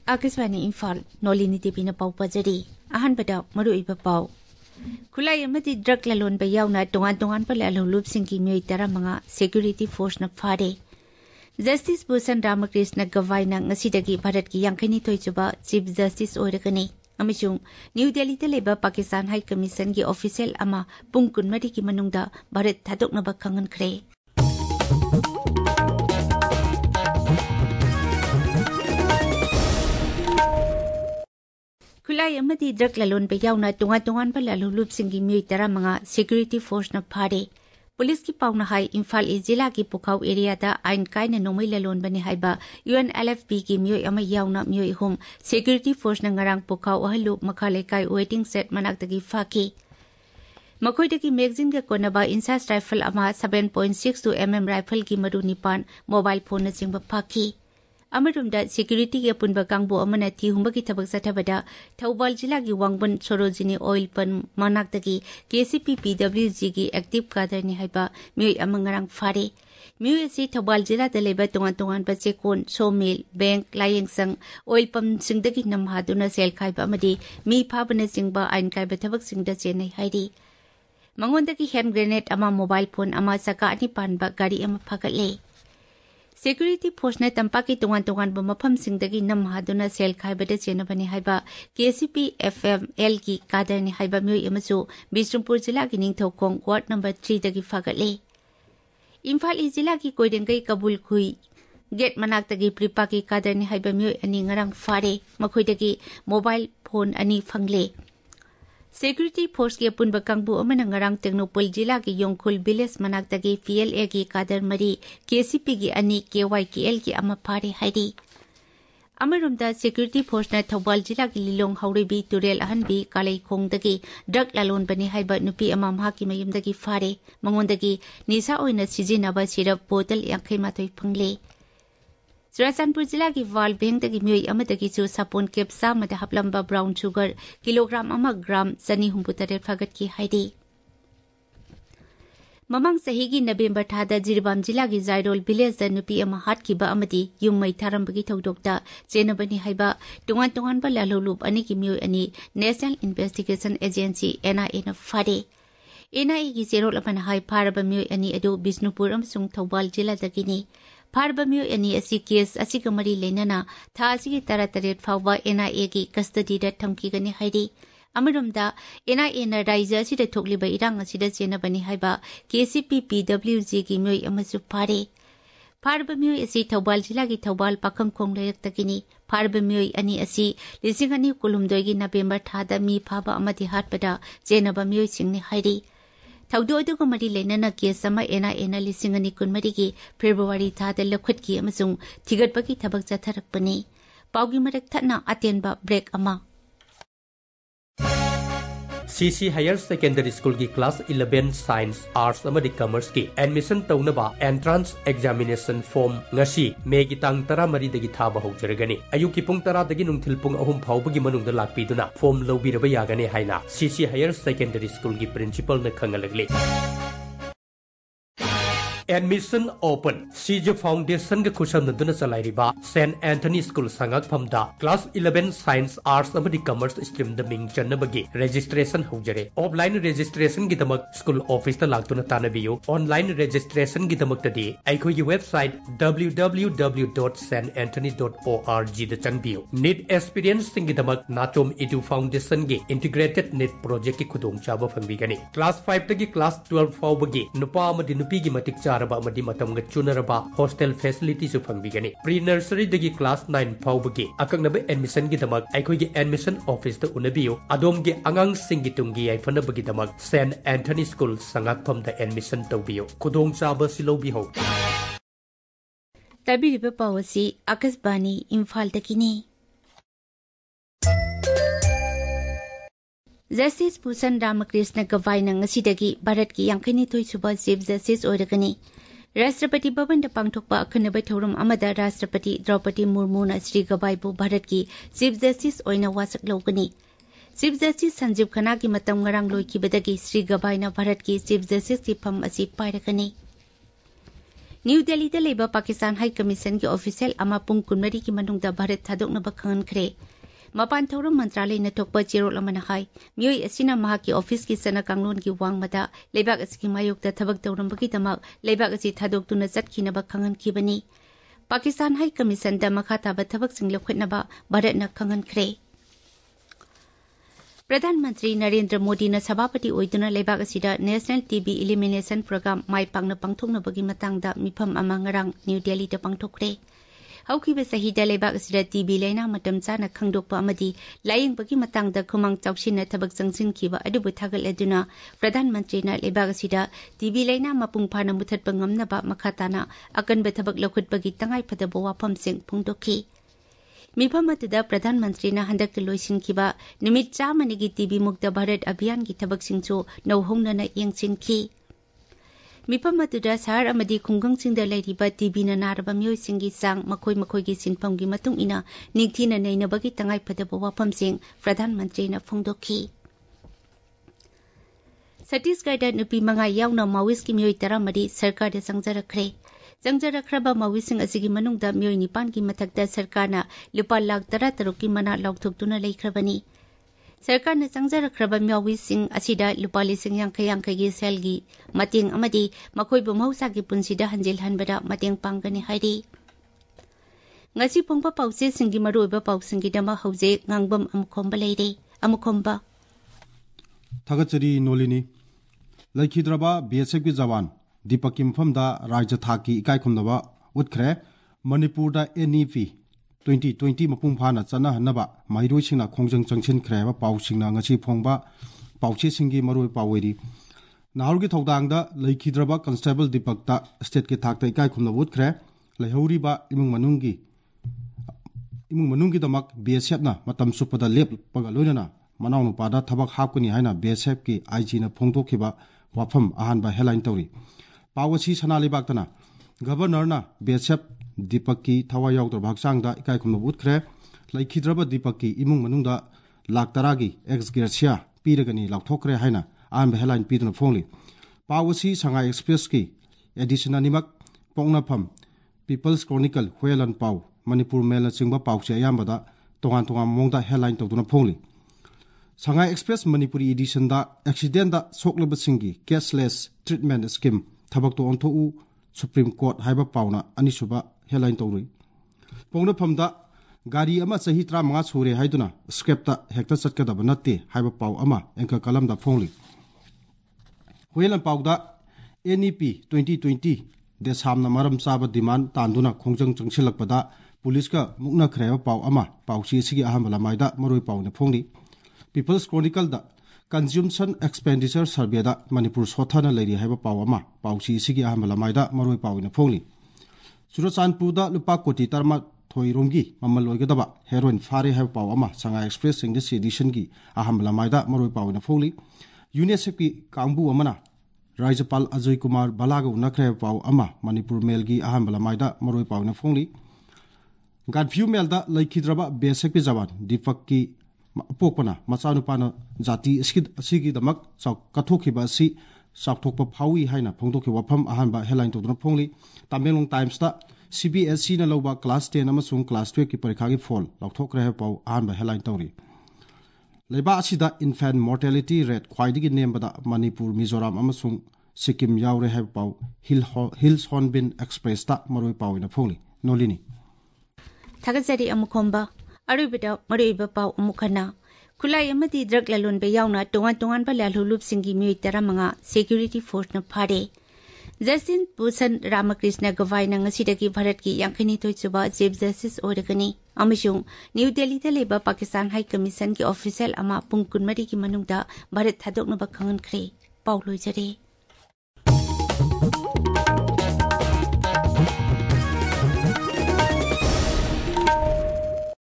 आकाशवाणी इम्फाल नोलिनी देवीना पाउ पजरी अहनबदा मरुइबा पाउ खुलाई अमदी ड्रग ललोनबा यावना तोंगान ललोलुपसिंगी मियोय 15 सिक्योरिटी फोर्सना फारे जस्टिस भूषण रामकृष्ण गवाईना ngasiदगी भारत की 52 सुबा चीफ जस्टिस ओइरगनी अमिसुंग न्यू दिल्ली लेबा पाकिस्तान हाई कमीशन की ऑफिशियल अमा पुंग 20 की मनुंगदा भारत थादोकनबा खंगनख्रे खुलाई अमदी ड्रग ललोनबा यावना तोंगान ललोलुपसिंगी मियोय 15 सिक्योरिटी फोर्सना फारे पुलिस की पाउना हाई इम्फाल ईस्ट जिला की पुखाव एरिया दा आइन कायना नोंमै ललोनबने हाइबा UNLFP की मियोय अमा यावना मियोय होम सिक्योरिटी फोर्स ना ngarang पुखाव अहलु मखा लेकाय वेटिंग सेट मनाक्तगी फाकी मखोइदगी मैगजीन का कोनबा इंसास राइफल अमा 7.62 mm राइफल की मरु निपान मोबाइल फोन न चिंबा फाकी अमरुमदा सिक्योरिटी के पुनबा कांगबो अमना थिहुंबा की थबक सथबदा थौबाल जिला की वांगबन सरोजिनी ऑयल पन मनाक्तगी KCP PWG की एक्टिव कादरनी हाइबा मियोय अमंगरांग फारे मियोय से थौबाल जिला दलेबा तोंगान बचेकोन सोमिल बैंक लायेंगसंग ऑयल पम सिंगदगी नमहादुना सेल खाइबा अमदी मी फाबना सिंगबा आइन काइबा थबक सिंगदा चेनै हाइरी मंगोंदगी हैंड ग्रेनेड अमा मोबाइल फोन अमा सका अनि पानबा गाड़ी अमा फगले सिक्योरिटी फोर्स ने तंपा की तोंगान मफम सिंगदगी नमहादुना सेल खाइबदा चेनबने हाइबा KCP FML की कादरनी हाइबा मियोय अमसु बिष्णुपुर जिला की निंगथौखोंग वार्ड नंबर 3 दगी फगले इम्फाल ईस्ट जिला की कोइडेंगई कबूल खुई गेट मनाक्तगी प्रिपा की कादरनी हाइबा मियोय अनि ngarang फारे मखोइदगी मोबाइल फोन अनि फंगले सिक्योरिटी फोर्स के पुनबा कांगबु अमना ngarang टेक्नोपोल जिला की योंगखुल विलेज मनाक्तगी PLA की कादर मरी KCP की अनि KYKL की अमा फारे हाइरी अमरुमदा सिक्योरिटी फोर्स ने थौबाल जिला की लिलोंग हौरेबी तुरेल अहनबी कालेखोंगदगी ड्रग लालोनबने हाइबा नुपी अमा महाकी मयुमदगी फारे मंगोंदगी निसा ओइना सिजिनबा सिरप बोतल 52 फंगले चुराचानपुर जिला की वाल बेंगदगी मियोय अमदगी सु सापोन केप्सा मद हपलंबा ब्राउन शुगर किलोग्राम अमा ग्राम 273 फगत की हाइरी ममंग सही की नवेंबर थादा जिरीबाम जिला की जायरोल विलेज द नुपी अमा हाटकीबा अमदी युममै थारंबगी थौदोकता चेनबनी हाइबा तोंगान ललोलुप अनि की मियोय अनि नेशनल इन्वेस्टिगेशन एजेंसी NIA न फारे NIA की जेरोल अपना हाई फारबा मियोय अनि अदो बिष्णुपुर अमसुंग थौबाल जिला दगिनी फारबा मियोय अनि असि केस असि कमरी लेनना था असि की तरतरेट फावबा NIA की कस्टडी दा थमकीगनी हाइरी अमरुमदा NIA न राज्य असिदा थोकलिबा इरांग असिदा चेनबनी हाइबा KCP PWG की मियोय अमसु फारे फारबा मियोय असि थौबाल जिला की थौबाल पाखंखोंग लेरक्तगिनी फारबा मियोय अनि असि 2019 की नवेंबर थादा मी फाबा अमदि हाटपदा चेनबा मियोय सिंगनी हाइरी थौदो अदुग मरी लेनना केस अमा NIA न 2019 की फेब्रुवारी थादा लखुटकी अमसुंग थिगतपकी थबक चथरकपनी पाउगी मरक थना अतेनबा ब्रेक अमा CC Higher Secondary School की क्लास 11 साइंस आर्ट्स अमदी कॉमर्स की एडमिशन तौनबा एंट्रांस एग्जामिनेशन फॉर्म ngasi मे की तांग 13 दगी थाबा हौजरगनी अयुक की पुंग 10 दगी नुंथिल पुंग 3 फाउबगी मनुंगदा लाकपीदुना फॉर्म लौबीरबा यागने हाइना CC Higher Secondary School की प्रिंसिपल ने खंगलगले एडमिशन ओपन सीजे फाउंडेशन के खुशमनदुना चलाइरिबा सेंट एंथनी स्कूल संगकफमदा क्लास 11 साइंस आर्ट्स अमदी कॉमर्स स्ट्रीम द मिंग चन्नबगी रजिस्ट्रेशन हौजरे ऑफलाइन रजिस्ट्रेशन की दमक स्कूल ऑफिस ता लाक्तुना तानबियो ऑनलाइन रजिस्ट्रेशन की दमक तदी अखोगी वेबसाइट www.santanthony.org द चंगबियो नीट एक्सपीरियंस सिंग की दमक नाचोम इडू फाउंडेशन के इंटीग्रेटेड नीट प्रोजेक्ट की खुदोंग चाबा फंगबिगनी क्लास 5 तगी क्लास 12 फाउबगी नुपा अमदी नुपी की मतिक मदी मतमग चुनरबा हॉस्टल फैसिलिटी सु फंगबिगनी प्री नर्सरी दगी क्लास 9 फाउबगी अकंगनब एडमिशन की दमक अखोगी एडमिशन ऑफिस द उनबियो अदोम के अंगांग सिंगी तुंगी याइफनबगी दमक सेंट एंथनी स्कूल संगाकफम द एडमिशन तौबियो खुदोंग चाबा सिलोबी हो तबिरिबा पावसी आकाशवाणी इम्फाल तकिनी जस्टिस भूषण रामकृष्ण गवाईना ngasiदगी भारत की 52 सुबा चीफ जस्टिस ओइरगनी राष्ट्रपति भवन पांगथोकपा अखनबा थौरम अमदा राष्ट्रपति द्रौपदी मुर्मुना श्री गवाईबु भारत की चीफ जस्टिस ओइना वासक लौगनी चीफ जस्टिस संजीव खन्ना की मतम ngarang लोइखिबदगी श्री गवाईना भारत की चीफ जस्टिस की फम असि पाइरगनी न्यू दिल्ली लेबा पाकिस्तान हाई कमीशन की ऑफिशियल अमा पुंग कुनमरी की मनुंगदा भारत थादोकनबा खंगनख्रे मपान थौरम मंत्रालय नथोकपा चेरोल अमना हाई मियोय असिना महा की ऑफिस की सना कांगलोन की वांगमदा लेबाक असकी मायोक्ता थबक तौरमबगी दमक लेबाक असि थादोकतुना चटखिनबा खंगनखिबनी पाकिस्तान हाई कमीशन दा मखा ताबा थबकसिंग लखुटनबा भारतना खंगनख्रे प्रधानमंत्री नरेंद्र मोदी ने सभापति ओइदुना लेबाक असिदा नेशनल टीबी इलिमिनेशन प्रोग्राम माई पांगना पांगथोकनबगी मतंगदा मिफम अमा ngarang न्यू दिल्ली दा पांगथोकरे हौखिबे सहिदा लेबाक असिदा टीबी लाइना मतम चाना खंगदोकपा अमदी लायिंगबगी मतंगदा खुमांग चौसिना थबक संगसिनखिबा अदुबु थागलदुना प्रधानमंत्री ना लेबाक असिदा टीबी लाइना मपुंग फाना मुथतपा ngamnaba मखाताना अकनबे थबक लखुटबगी तंगाई फदबो वाफमसिंग फुंगदोखि मिफम अतुदा प्रधानमंत्री ना हंदक लोइसिनखिबा निमित चामनिगी टीबी मुक्त भारत अभियान की थबकसिंगचो नौहोंगना यंगसिनखि मिफम अतुदा शहर अमदी खुंगंगसिंगदा लेरिबा टीबी ना नारबा मियोइसिंगी सांग मखोय मखोयगी सिनफमगी मतुंग इना निंगथिना नैनबगी तंगाई फदबो वाफमसिंग प्रधानमंत्री ना फोंगदोखि छत्तीसगढ़ नुपी मंगा यावना माओइस्ट की मियोय 10 सरकार दे संगजरखरे संगजरखरबा माओइस्टसिंग असिगी मनुंगदा मियोय 9 की मथकदा सरकारना लुपा लाख 13 की मना लौथोकतुना लेखरबनी सरकारना संगजरखरबा माओइस्टसिंग असिदा लुपा लिसिंग यांखयांखगी सेलगी मतेंग अमदी मखोयबु महौसागी पुंसिदा हंजिलहनबदा मतेंग पांगनी हाइरी ngasi pongpa pause singi maroiba pausingi dama hauze ngangbam amkhomba leire amkhomba thagachari nolini laikhidraba BSF ki jawan दीपक की मफमदा राज्य थाकी इकाई खुमनबा उतखरे मणिपुर दा NEP 2020 मपुंग फाना चना हनबा माइरोइसिंगना खोंजंग चंगसिन खरेबा पाउसिंगना ngasi फोंगबा पाउचे सिंगी मरोइ पावेरी नाहुरगी थौदांगदा लैखिद्रबा कांस्टेबल दीपक ता स्टेट के थाकता इकाई खुमनबा उतखरे लैहौरीबा इमुंग मनुंगी दमक BSF ना मतम सुपदा लेपपगा लोइना मनाउ नुपादा थबक हापकनी हाइना BSF की IG ना फोंगतोखिबा वाफम अहानबा हेडलाइन तौरी पावसी सनालीबागतना गवर्नर ना BSF दीपक की थवा याउदर भागचांगदा इकाई खुमनबा उतखरे लैखिद्रबा दीपक की इमुंग मनुंगदा लाख 10 की एक्स ग्रेसिया पीरगनी लाउथोकरे हाइना अहानबा हेडलाइन पीदुना फोंगली पावसी संगाई एक्सप्रेस की एडिशन अनिमक पोंगनाफम पीपल्स क्रॉनिकल हुएलन पाउ मणिपुर मेल चिंगबा पाउचे अयामबदा तोगान तोगान मोंगदा हेडलाइन तौदुना फोंगली संगाई एक्सप्रेस मणिपुरी एडिशन दा एक्सीडेंट दा सोकलबसिंगी कैशलेस ट्रीटमेंट स्कीम थबक तो ओंथोउ सुप्रीम कोर्ट हाइबा पाउना अनिसुबा हेडलाइन तौरुई पोंगनाफमदा गाड़ी अमा सही 35 सुरे हाइदुना स्क्रैपता हेक्टर चटकदब नत्ते हाइबा पाउ अमा एंकर कलमदा फोंगली हुएलन पाउदा NEP 2020 दे सामना मरम चाबा डिमांड तांदुना खोंजंग चंगसिलकपदा पुलिस का मुक्ना खरेबा पाउ अमा पाउची सिगी अहमला माइदा मरोइ पाउने फोंगली पीपल्स क्रॉनिकल दा कंज्यूमशन एक्सपेंडिचर सर्वे दा मणिपुर सोथाना लेरी हाइबा पाउ अमा पाउची सिगी अहमला माइदा मरोइ पाउने फोंगली चुरचानपुर दा लुपा कोटी तरमा थोइरोंगी ममल लोइगदबा हेरोइन फारे हाइबा पाउ अमा संगा एक्सप्रेस इंग्लिश एडिशन की अहमला माइदा मरोइ पाउने फोंगली यूनिसेफ की कांगबू अमना राज्यपाल अजय कुमार बालागा उनखरे पाउ अमा मणिपुर मेल की अहमला माइदा मरोइ पाउने फोंगली गाडफ्यू मेल दा लैखिद्रबा BSF की जवान दीपक की पोकपना मचानुपाना जाति असिगी दमक कथोखिबा असि साक्थोकपा फावी हाइना फोंदोखि वफम अहानबा हेडलाइन तौदुना फोंगली तामेलुंग टाइम्स दा CBSE ना लौबा क्लास 10 अमसुंग क्लास 12 की परीक्षा की फॉल लौथोकरे पाउ अहानबा हेडलाइन तौरी लेबा असिदा इन्फेंट मोर्टेलिटी रेट ख्वाइदिगी नेमबदा मणिपुर मिजोराम अमसुंग सिक्किम यावरे है पाउ हिल्स हॉर्नबिल एक्सप्रेस ता मरोइ पाउना फोंगली नोलिनी थागजरी अमुखोंबा अरुबिदा मरोइबा पाउ अमुखना खुलाई अमदी ड्रग ललोनबे यावना तोंगान लालुलुपसिंगी मियोय 15 सिक्योरिटी फोर्स न फारे जस्टिन भूषण रामकृष्ण गवाईना ngasiदगी भारत की 52 सुबा चीफ जस्टिस ओरगनी अमसुंग न्यू दिल्ली दा लेबा पाकिस्तान हाई कमीशन की ऑफिशियल अमा पुंग 20 की मनुंगदा भारत थादोकनबा खंगनख्रे पाउ लोइजरे।